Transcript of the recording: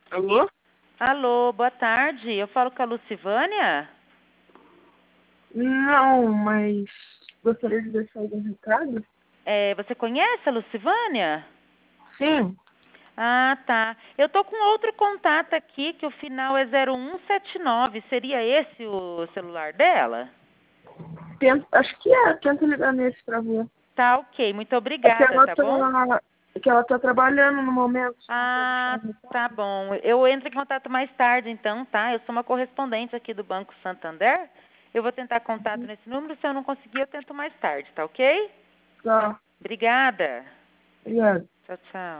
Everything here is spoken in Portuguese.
Alô? Alô, boa tarde. Eu falo com a Lucivânia? Não, mas gostaria de deixar algum recado? Você conhece a Lucivânia? Sim. Ah, tá. Eu tô com outro contato aqui que o final é 0179. Seria esse o celular dela? Acho que é. Tenta ligar nesse pra ver. Tá, ok. Muito É que obrigada, ela tá bom? tá, é que ela tá trabalhando no momento. Não quer deixar Ah, um recado. tá bom. Eu entro em contato mais tarde, então, tá? Eu sou uma correspondente aqui do Banco Santander. Eu vou tentar contato nesse número. Se eu não conseguir, eu tento mais tarde, tá ok? Tá. Obrigada. Obrigada. Tchau, tchau.